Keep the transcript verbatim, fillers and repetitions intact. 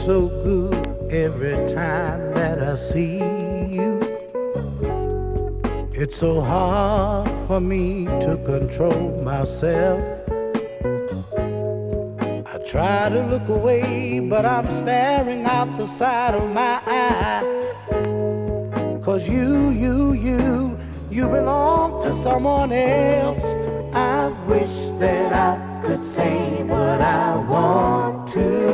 so good every time that I see you. It's so hard for me to control myself. I try to look away, but I'm staring out the side of my eye. 'Cause you, you, you, you belong to someone else. I wish that I could say what I want to.